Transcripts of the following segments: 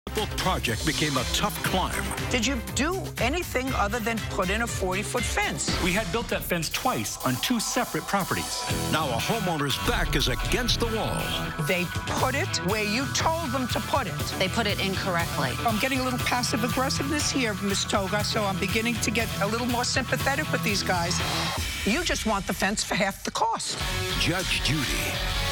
The project became a tough climb. Did you do anything other than put in a 40-foot fence? We had built that fence twice on 2 separate properties. Now a homeowner's back is against the wall. They put it where you told them to put it. They put it incorrectly. I'm getting a little passive aggressiveness here, Ms. Toga, so I'm beginning to get a little more sympathetic with these guys. You just want the fence for half the cost. Judge Judy.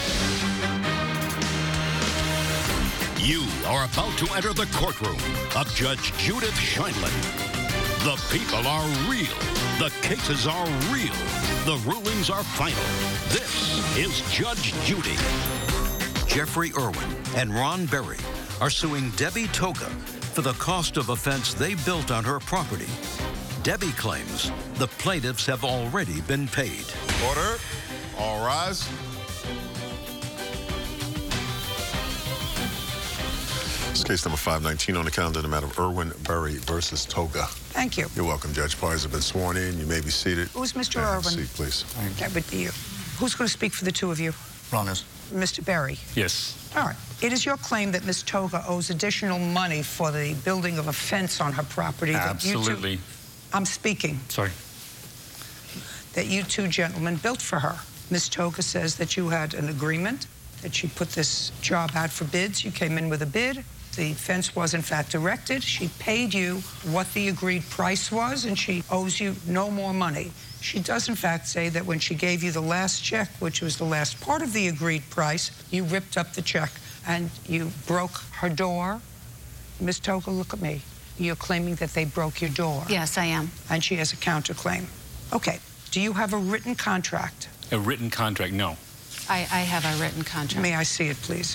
You are about to enter the courtroom of Judge Judith Sheindlin. The people are real. The cases are real. The rulings are final. This is Judge Judy. Jeffrey Irwin and Ron Berry are suing Debbie Toga for the cost of a fence they built on her property. Debbie claims the plaintiffs have already been paid. Order. All rise. It's case number 519 on the calendar, the matter of Irwin Berry versus Toga. Thank you. You're welcome, Judge. Parties have been sworn in. You may be seated. Who's Mr. Have a Irwin? seat, please. That would be you. Who's going to speak for the two of you? Ron is. Mr. Berry. Yes. All right. It is your claim that Ms. Toga owes additional money for the building of a fence on her property. Absolutely. That you two, I'm speaking. Sorry. That you two gentlemen built for her. Ms. Toga says that you had an agreement, that she put this job out for bids. You came in with a bid. The fence was, in fact, erected. She paid you what the agreed price was, and she owes you no more money. She does, in fact, say that when she gave you the last check, which was the last part of the agreed price, you ripped up the check and you broke her door. Ms. Toga, look at me. You're claiming that they broke your door. Yes, I am. And she has a counterclaim. Okay. Do you have a written contract? A written contract? No. I have a written contract. May I see it, please?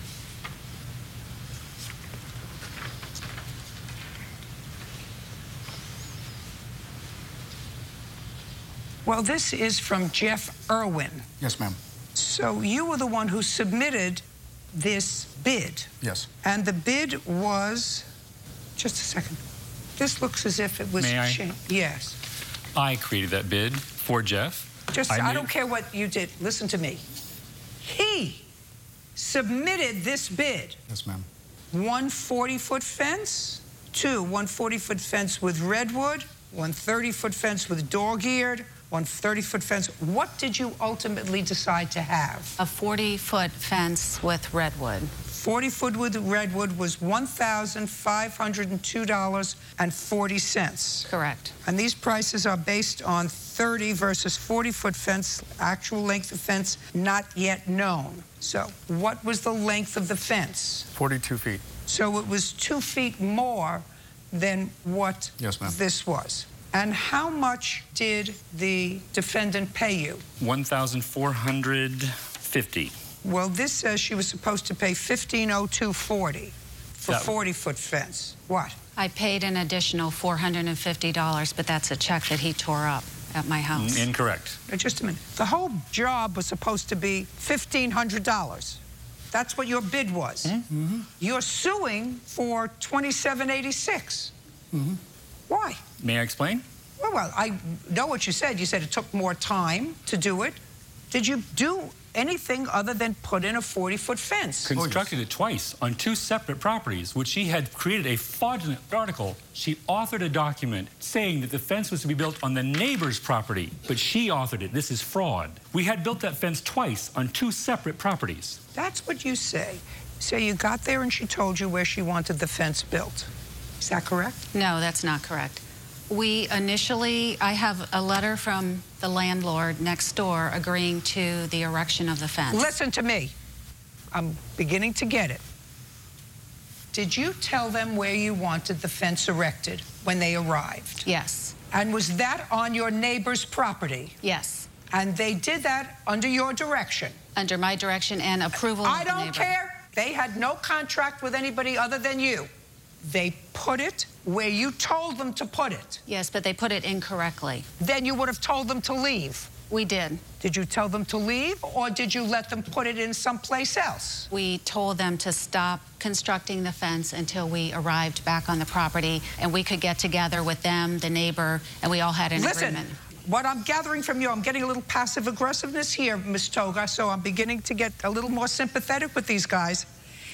Well, this is from Jeff Irwin. Yes, ma'am. So you were the one who submitted this bid. Yes. And the bid was, just a second. This looks as if it was. May I? Yes. I created that bid for Jeff. I don't care what you did. Listen to me. He submitted this bid. Yes, ma'am. 1 40-foot fence, 2 1 40-foot fence with redwood, 1 30-foot fence with dog-eared, 1 30-foot fence. What did you ultimately decide to have? A 40-foot fence with redwood. 40-foot with redwood was $1,502.40. Correct. And these prices are based on 30 versus 40-foot fence, actual length of fence not yet known. So what was the length of the fence? 42 feet. So it was 2 feet more than what Yes, ma'am. this was. And how much did the defendant pay you? $1,450. Well, this says she was supposed to pay $1,502.40 for 40-foot fence. What? I paid an additional $450, but that's a check that he tore up at my house. Incorrect. Now, just a minute. The whole job was supposed to be $1,500. That's what your bid was. Mm-hmm. You're suing for $2,786. Mm-hmm. Why? May I explain? Well, I know what you said. You said it took more time to do it. Did you do anything other than put in a 40-foot fence? Constructed it twice on 2 separate properties, which she had created a fraudulent article. She authored a document saying that the fence was to be built on the neighbor's property, but she authored it. This is fraud. We had built that fence twice on 2 separate properties. That's what you say. So you got there and she told you where she wanted the fence built. Is that correct? No, that's not correct. I have a letter from the landlord next door agreeing to the erection of the fence. Listen to me. I'm beginning to get it. Did you tell them where you wanted the fence erected when they arrived? Yes. And was that on your neighbor's property? Yes. And they did that under your direction? Under my direction and approval of the neighbor. I don't care. They had no contract with anybody other than you. They put it where you told them to put it. Yes, but they put it incorrectly. Then you would have told them to leave. We did. Did you tell them to leave, or did you let them put it in someplace else? We told them to stop constructing the fence until we arrived back on the property, and we could get together with them, the neighbor, and we all had an agreement. What I'm gathering from you, I'm getting a little passive aggressiveness here, Ms. Toga, so I'm beginning to get a little more sympathetic with these guys.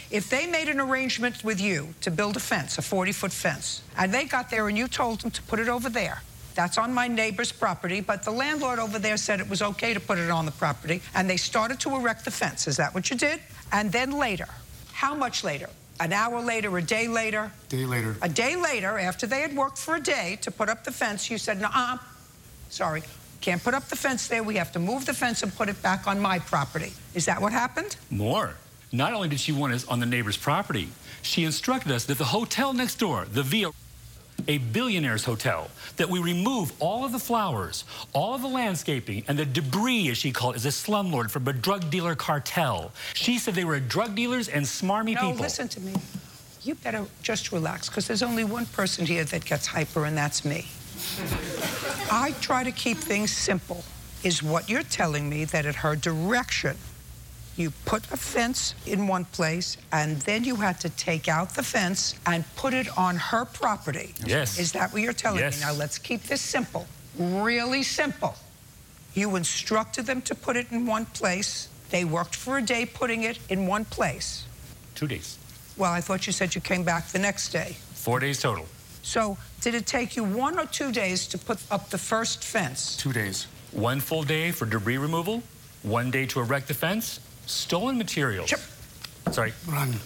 If they made an arrangement with you to build a fence, a 40-foot fence, and they got there and you told them to put it over there, that's on my neighbor's property, but the landlord over there said it was okay to put it on the property, and they started to erect the fence. Is that what you did? And then later, how much later? An hour later, a day later? Day later. A day later, after they had worked for a day to put up the fence, you said, "Nuh-uh, sorry, can't put up the fence there. We have to move the fence and put it back on my property." Is that what happened? More. Not only did she want us on the neighbor's property, she instructed us that the hotel next door, the Via, a billionaire's hotel, that we remove all of the flowers, all of the landscaping, and the debris, as she called it, as a slumlord from a drug dealer cartel. She said they were drug dealers and smarmy people. No, listen to me. You better just relax, because there's only one person here that gets hyper, and that's me. I try to keep things simple. Is what you're telling me that at her direction, you put a fence in one place, and then you had to take out the fence and put it on her property? Yes. Is that what you're telling Yes. me? Now, let's keep this simple, really simple. You instructed them to put it in one place. They worked for a day putting it in one place. 2 days. Well, I thought you said you came back the next day. 4 days total. So did it take you 1 or 2 days to put up the first fence? 2 days. 1 full day for debris removal, 1 day to erect the fence, stolen materials. Chip. Sorry. Run.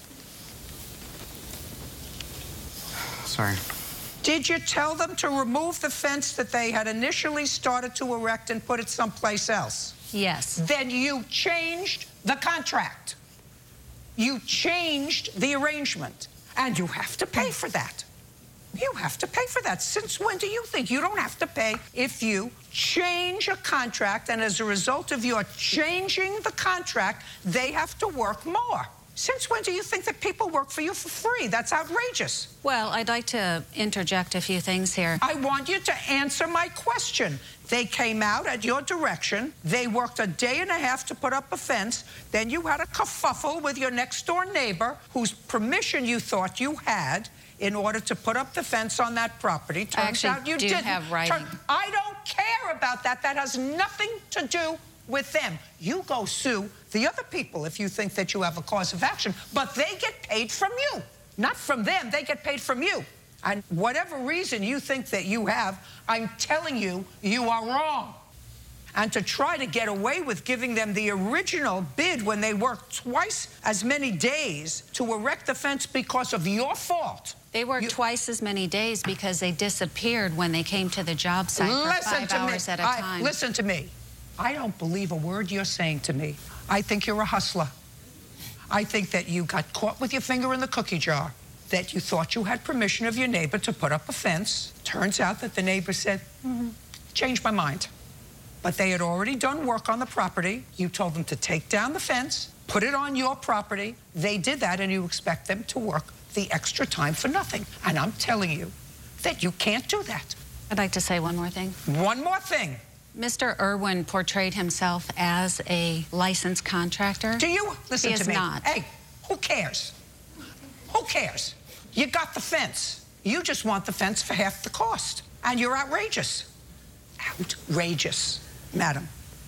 Sorry. Did you tell them to remove the fence that they had initially started to erect and put it someplace else? Yes. Then you changed the contract. You changed the arrangement, and you have to pay for that. You have to pay for that. Since when do you think you don't have to pay if you change a contract, and as a result of your changing the contract, they have to work more? Since when do you think that people work for you for free? That's outrageous. Well, I'd like to interject a few things here. I want you to answer my question. They came out at your direction. They worked a day and a half to put up a fence. Then you had a kerfuffle with your next-door neighbor, whose permission you thought you had in order to put up the fence on that property. Turns out you didn't. Have writing. I don't care about that. That has nothing to do with them. You go sue the other people if you think that you have a cause of action, but they get paid from you, not from them. They get paid from you. And whatever reason you think that you have, I'm telling you, you are wrong. And to try to get away with giving them the original bid when they worked twice as many days to erect the fence because of your fault. They worked twice as many days because they disappeared when they came to the job site for 5 hours at a time. Listen to me. I don't believe a word you're saying to me. I think you're a hustler. I think that you got caught with your finger in the cookie jar, that you thought you had permission of your neighbor to put up a fence. Turns out that the neighbor said, changed my mind. But they had already done work on the property. You told them to take down the fence, put it on your property. They did that, and you expect them to work the extra time for nothing. And I'm telling you that you can't do that. I'd like to say one more thing. One more thing. Mr. Irwin portrayed himself as a licensed contractor. Do you? Listen He to is me. not. Hey, who cares? Who cares? You got the fence. You just want the fence for half the cost. And you're outrageous. Outrageous, madam.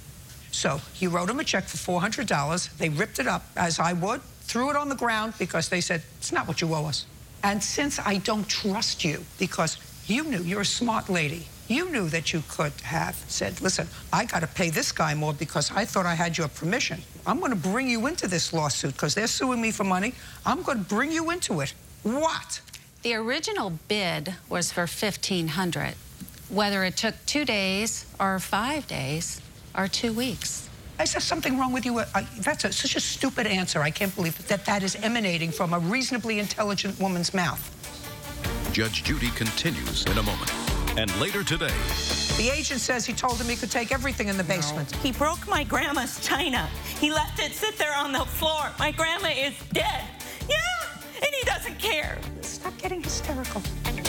So you wrote them a check for $400. They ripped it up, as I would, threw it on the ground because they said, it's not what you owe us. And since I don't trust you, because you knew, you're a smart lady, you knew that you could have said, listen, I got to pay this guy more because I thought I had your permission. I'm going to bring you into this lawsuit because they're suing me for money. I'm going to bring you into it. What? The original bid was for $1,500. Whether it took 2 days or 5 days or 2 weeks. Is there something wrong with you? That's such a stupid answer. I can't believe that that is emanating from a reasonably intelligent woman's mouth. Judge Judy continues in a moment. And later today, the agent says he told him he could take everything in the basement. He broke my grandma's china. He left it sit there on the floor. My grandma is dead. Yeah, and he doesn't care. Stop getting hysterical.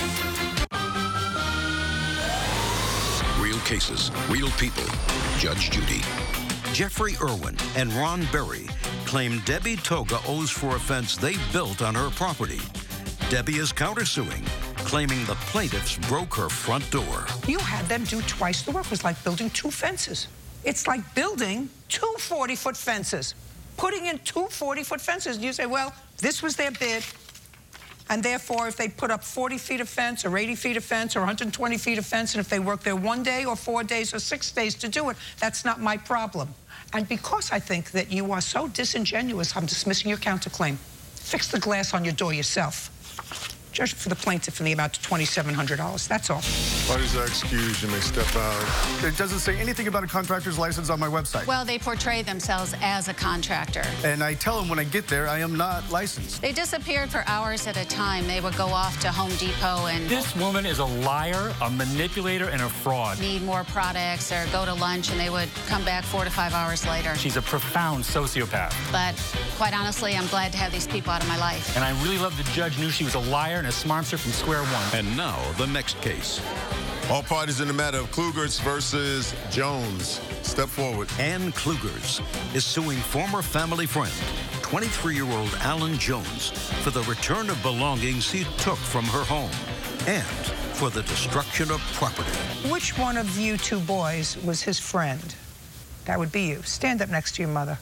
real cases, real people. Judge Judy. Jeffrey Irwin and Ron Berry claim Debbie Toga owes for a fence they built on her property. Debbie is countersuing, claiming the plaintiffs broke her front door. You had them do twice the work. It was like building 2 fences. It's like building 2 40-foot fences. putting in 2 40-foot fences. And you say, well, this was their bid, and therefore, if they put up 40 feet of fence or 80 feet of fence or 120 feet of fence, and if they work there 1 day or 4 days or 6 days to do it, that's not my problem. And because I think that you are so disingenuous, I'm dismissing your counterclaim. Fix the glass on your door yourself. Judge for the plaintiff in the amount of $2,700. That's all. Parties are excused. You may step out. It doesn't say anything about a contractor's license on my website. Well, they portray themselves as a contractor. And I tell them when I get there, I am not licensed. They disappeared for hours at a time. They would go off to Home Depot and This woman is a liar, a manipulator, and a fraud. need more products or go to lunch, and they would come back 4 to 5 hours later. She's a profound sociopath. But quite honestly, I'm glad to have these people out of my life. And I really love the judge knew she was a liar and a smarmster from square one. And now, the next case. All parties in the matter of Klugers versus Jones. Step forward. Ann Klugers is suing former family friend, 23-year-old Alan Jones, for the return of belongings he took from her home and for the destruction of property. Which one of you 2 boys was his friend? That would be you. Stand up next to your mother.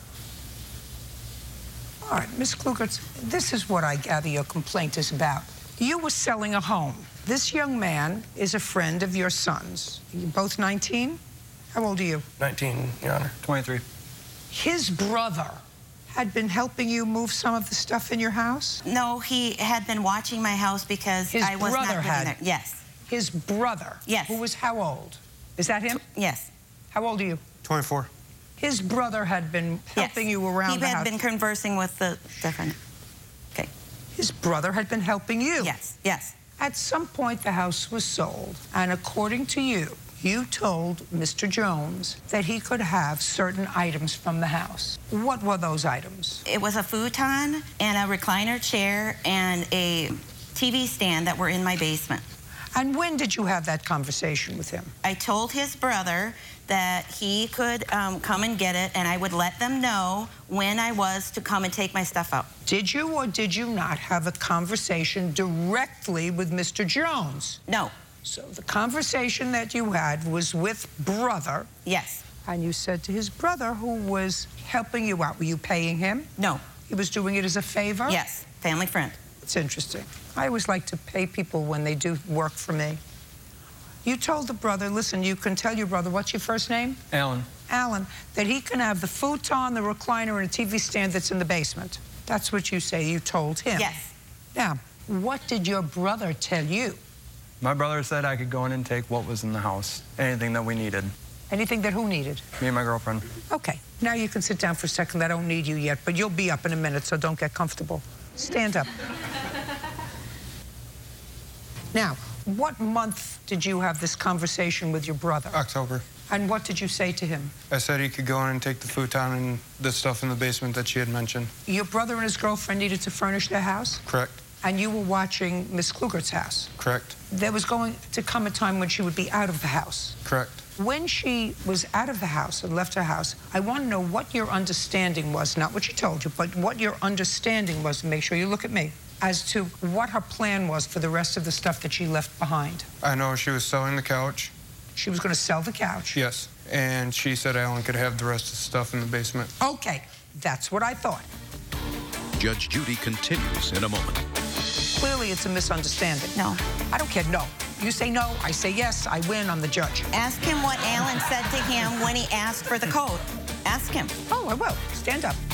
All right, Miss Klugers, this is what I gather your complaint is about. You were selling a home. This young man is a friend of your son's. You're both 19? How old are you? 19, Your Honor. 23. His brother had been helping you move some of the stuff in your house? No, he had been watching my house because His I was not brother living had. there. Yes. His brother? Yes. Who was how old? Is that him? Yes. How old are you? 24. His brother had been helping you around the house? He had been conversing with the different... Okay. His brother had been helping you? Yes, yes. At some point, the house was sold, and according to you, you told Mr. Jones that he could have certain items from the house. What were those items? It was a futon and a recliner chair and a TV stand that were in my basement. And when did you have that conversation with him? I told his brother that he could come and get it, and I would let them know when I was to come and take my stuff out. Did you or did you not have a conversation directly with Mr. Jones? No. So the conversation that you had was with brother. Yes. And you said to his brother, who was helping you out, were you paying him? No. He was doing it as a favor? Yes. Family friend. It's interesting. I always like to pay people when they do work for me. You told the brother, listen, you can tell your brother, what's your first name? Alan. Alan, that he can have the futon, the recliner, and a TV stand that's in the basement. That's what you say you told him. Yes. Now, what did your brother tell you? My brother said I could go in and take what was in the house, anything that we needed. Anything that who needed? Me and my girlfriend. Okay. Now you can sit down for a second. I don't need you yet, but you'll be up in a minute, so don't get comfortable. Stand up. Now, what month did you have this conversation with your brother? October. And what did you say to him? I said he could go in and take the futon and the stuff in the basement that she had mentioned. Your brother and his girlfriend needed to furnish their house? Correct. And you were watching Miss Klugert's house? Correct. There was going to come a time when she would be out of the house. Correct. When she was out of the house and left her house, I want to know what your understanding was, not what she told you, but what your understanding was, and make sure you look at me, as to what her plan was for the rest of the stuff that she left behind. I know she was selling the couch. She was going to sell the couch? Yes. And she said Alan could have the rest of the stuff in the basement. Okay, that's what I thought. Judge Judy continues in a moment. Clearly, it's a misunderstanding. No. I don't care, no. You say no, I say yes, I win, I'm the judge. Ask him what Alan said to him when he asked for the code. Ask him. Oh, I will. Stand up.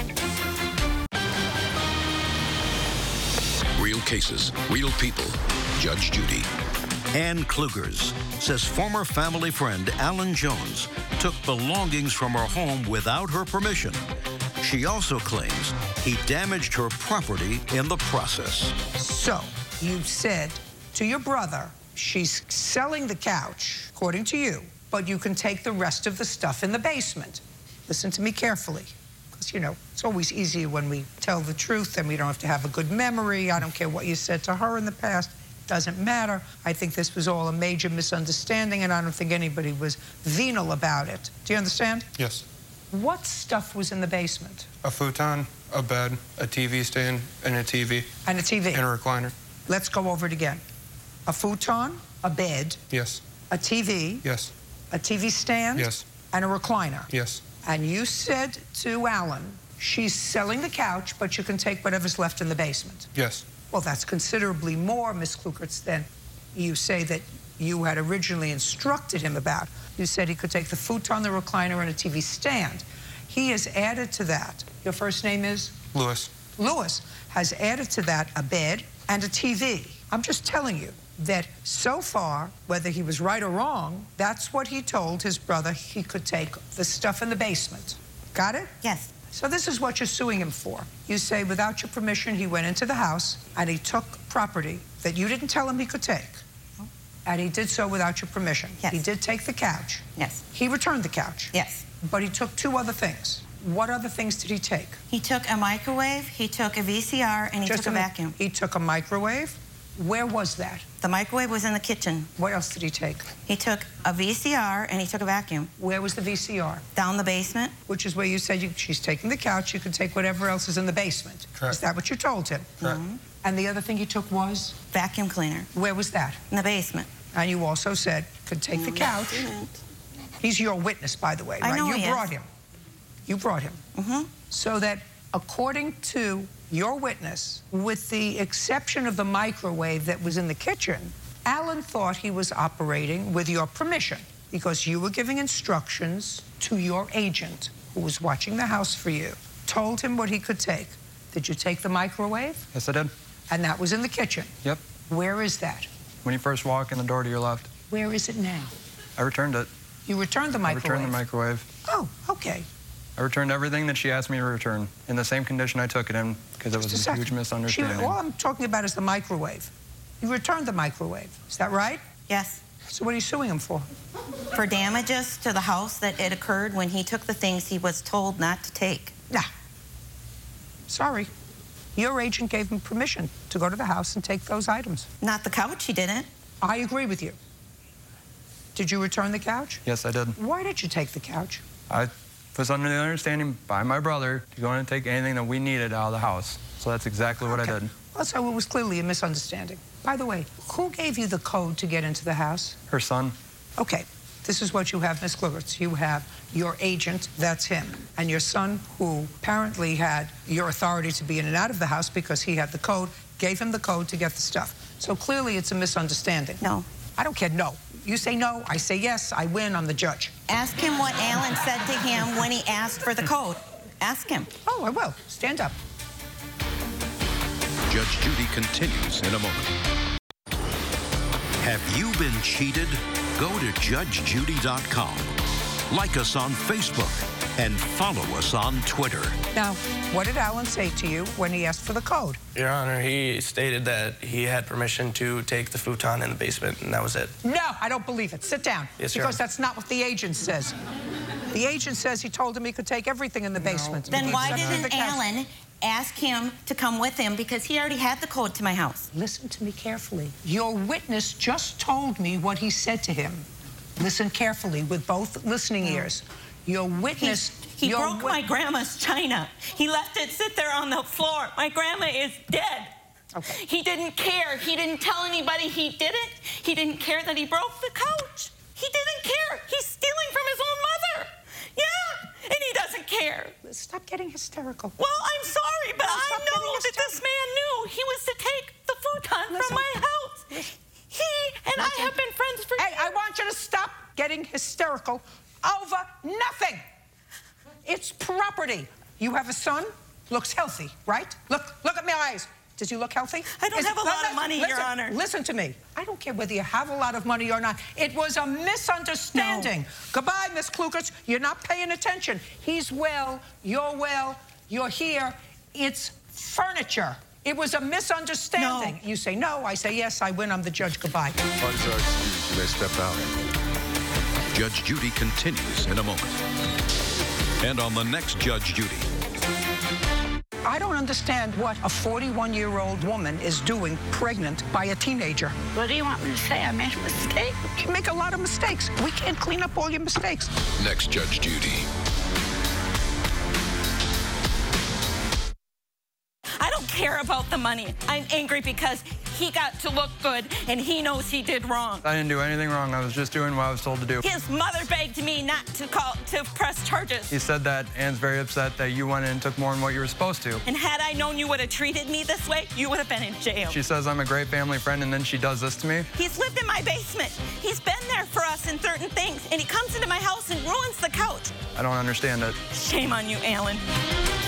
Real cases, real people. Judge Judy. Ann Klugers says former family friend Alan Jones took belongings from her home without her permission. She also claims he damaged her property in the process. So, you said to your brother, she's selling the couch, according to you, but you can take the rest of the stuff in the basement. Listen to me carefully, because, you know, it's always easier when we tell the truth and we don't have to have a good memory. I don't care what you said to her in the past. Doesn't matter. I think this was all a major misunderstanding, and I don't think anybody was venal about it. Do you understand? Yes. What stuff was in the basement? A futon, a bed, a TV stand, and a TV. And a TV. And a recliner. Let's go over it again. A futon, a bed, Yes. a TV, Yes. a TV stand, Yes. and a recliner. Yes. And you said to Alan, she's selling the couch, but you can take whatever's left in the basement. Yes. Well, that's considerably more, Ms. Klugertz, than you say that you had originally instructed him about. You said he could take the futon, the recliner, and a TV stand. He has added to that. Your first name is? Lewis. Lewis has added to that a bed and a TV. I'm just telling you that so far, whether he was right or wrong, that's what he told his brother he could take the stuff in the basement. Got it? Yes. So this is what you're suing him for. You say without your permission he went into the house and he took property that you didn't tell him he could take. And he did so without your permission. Yes. He did take the couch. Yes. He returned the couch. Yes. But he took two other things. What other things did he take? He took a microwave, he took a VCR, and he took a vacuum. He took a microwave. Where was that? The microwave was in the kitchen. What else did he take? He took a VCR and he took a vacuum. Where was the VCR? Down the basement. Which is where you said she's taking the couch, you can take whatever else is in the basement. Correct. Is that what you told him? Correct. And the other thing he took was? Vacuum cleaner. Where was that? In the basement. And you also said could take the couch. He's your witness, by the way, right? I know You brought him. You brought him. So that according to your witness, with the exception of the microwave that was in the kitchen, Alan thought he was operating with your permission because you were giving instructions to your agent who was watching the house for you, told him what he could take. Did you take the microwave? Yes, I did. And that was in the kitchen? Yep. Where is that? When you first walk in the door to your left. Where is it now? I returned it. You returned the microwave? I returned the microwave. Oh, okay. I returned everything that she asked me to return in the same condition I took it in because it was a huge misunderstanding. All I'm talking about is the microwave. You returned the microwave. Is that right? Yes. So what are you suing him for? For damages to the house that it occurred when he took the things he was told not to take. Nah. Sorry. Your agent gave him permission to go to the house and take those items. Not the couch, he didn't. I agree with you. Did you return the couch? Yes, I did. Why did you take the couch? I was under the understanding by my brother to go in and take anything that we needed out of the house. So that's exactly what I did. Well, so it was clearly a misunderstanding. By the way, who gave you the code to get into the house? Her son. Okay, this is what you have, Ms. Klugertz. You have your agent, that's him, and your son, who apparently had your authority to be in and out of the house because he had the code, gave him the code to get the stuff. So clearly it's a misunderstanding. No. I don't care, no. You say no, I say yes, I win, I'm the judge. Ask him what Alan said to him when he asked for the code. Ask him. Oh, I will. Stand up. Judge Judy continues in a moment. Have you been cheated? Go to judgejudy.com. Like us on Facebook and follow us on Twitter. Now, what did Alan say to you when he asked for the code? Your Honor, he stated that he had permission to take the futon in the basement, and that was it. No, I don't believe it. Sit down. Yes, Your Because Honor. that's not what the agent says. The agent says he told him he could take everything in the basement. Then why Except for the didn't couch. Alan ask him to come with him because he already had the code to my house? Listen to me carefully. Your witness just told me what he said to him. Listen carefully with both listening ears. Your witness... He broke my grandma's china. He left it sit there on the floor. My grandma is dead. Okay. He didn't care. He didn't tell anybody he did it. He didn't care that he broke the couch. He didn't care. He's stealing from his own mother. Yeah, and he doesn't care. Stop getting hysterical. Well, I'm sorry, but I stop know getting that this man knew he was to take the futon from my house. He and I have been friends for years. Hey, I want you to stop getting hysterical over nothing. It's property. You have a son, looks healthy, right? Look at my eyes. Does he look healthy? I don't have a lot of money, Your Honor. Listen to me. I don't care whether you have a lot of money or not. It was a misunderstanding. No. Goodbye, Miss Klugertz. You're not paying attention. He's well, you're here. It's furniture. It was a misunderstanding. No. You say no, I say yes, I win, I'm the judge. Goodbye. Funds are excused. You may step out. Judge Judy continues in a moment. And on the next Judge Judy. I don't understand what a 41-year-old woman is doing pregnant by a teenager. What do you want me to say? I made a mistake? You make a lot of mistakes. We can't clean up all your mistakes. Next Judge Judy. I don't care about the money. I'm angry because he got to look good, and he knows he did wrong. I didn't do anything wrong. I was just doing what I was told to do. His mother begged me not to press charges. He said that Ann's very upset that you went in and took more than what you were supposed to. And had I known you would have treated me this way, you would have been in jail. She says I'm a great family friend, and then she does this to me. He's lived in my basement. He's been there for us in certain things, and he comes into my house and ruins the couch. I don't understand it. Shame on you, Alan.